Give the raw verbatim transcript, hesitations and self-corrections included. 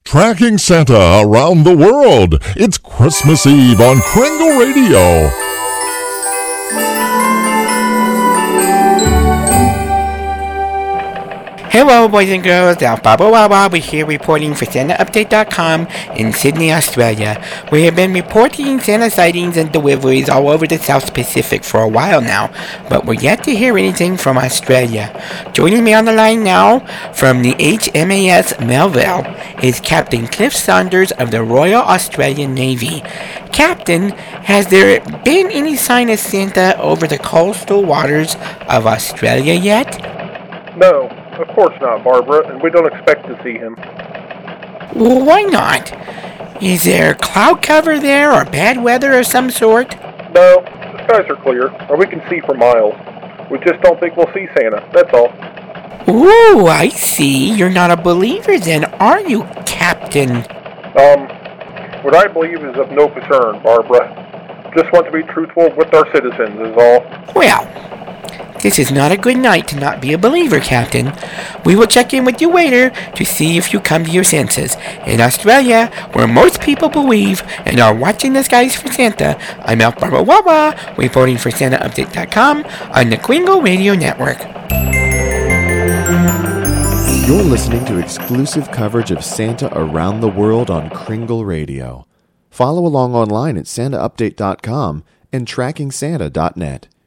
Tracking Santa around the world. It's Christmas Eve on Kringle Radio. Hello, boys and girls. Alphaba Wawa. We're here reporting for Santa Update dot com in Sydney, Australia. We have been reporting Santa sightings and deliveries all over the South Pacific for a while now, but we're yet to hear anything from Australia. Joining me on the line now from the H M A S Melville is Captain Cliff Saunders of the Royal Australian Navy. Captain, has there been any sign of Santa over the coastal waters of Australia yet? No. Of course not, Barbara, and we don't expect to see him. Why not? Is there cloud cover there, or bad weather of some sort? No, the skies are clear, or we can see for miles. We just don't think we'll see Santa, that's all. Ooh, I see. You're not a believer then, are you, Captain? Um, what I believe is of no concern, Barbara. Just want to be truthful with our citizens, is all. Well, this is not a good night to not be a believer, Captain. We will check in with you later to see if you come to your senses. In Australia, where most people believe and are watching the skies for Santa, I'm Alphaba Wawa, reporting for Santa Update dot com on the Kringle Radio Network. You're listening to exclusive coverage of Santa around the world on Kringle Radio. Follow along online at Santa Update dot com and Tracking Santa dot net.